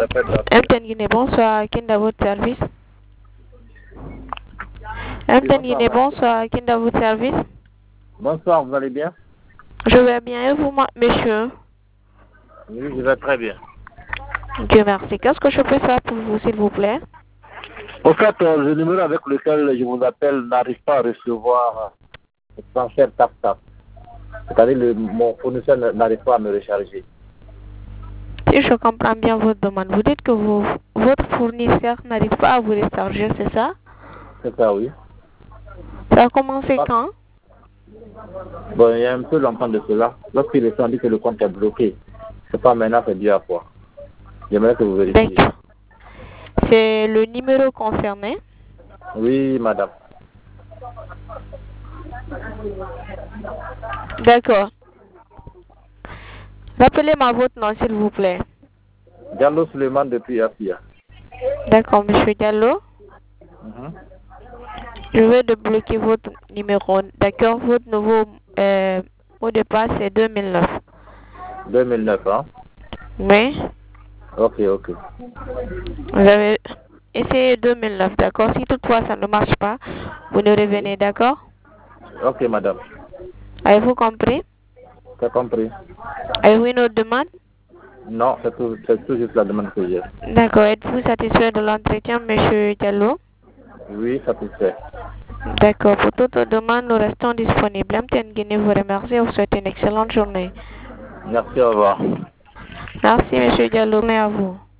appelle là. MTN Guinée, bonsoir. Kinda votre service. MTN Guinée, bonsoir. Kinda votre service. Bonsoir, vous allez bien? Je vais bien et vous, monsieur? Oui, je vais très bien. Dieu merci. Qu'est-ce que je peux faire pour vous, s'il vous plaît? Au fait, le numéro avec lequel je vous appelle n'arrive pas à recevoir le transfert tap-tap. C'est-à-dire mon fournisseur n'arrive pas à me recharger. Si je comprends bien votre demande, vous dites que votre fournisseur n'arrive pas à vous recharger, c'est ça? C'est ça, oui. Ça a commencé quand? Bon, il y a un peu longtemps de cela. Lorsqu'il est dit que le compte est bloqué, c'est pas maintenant, c'est dû à quoi? J'aimerais que vous vérifiez. D'accord. C'est le numéro concerné? Oui, madame. D'accord. Rappelez-moi votre nom, s'il vous plaît. Diallo Suleiman depuis Afia. D'accord, monsieur Diallo. Je vais débloquer votre numéro. D'accord, votre nouveau mot de passe c'est 2009. 2009, hein? Oui. Ok. Vous avez essayé 2009, d'accord? Si toutefois ça ne marche pas, vous nous revenez, d'accord? Ok, madame. Avez-vous compris? J'ai compris. Avez-vous une autre demande? Non, c'est tout juste la demande que j'ai. D'accord. Êtes-vous satisfait de l'entretien, monsieur Diallo? Oui, satisfait. D'accord. Pour toute demande, nous restons disponibles. MTN Guinée vous remercie et vous souhaite une excellente journée. Merci, au revoir. Merci, monsieur Diallo. Merci à vous.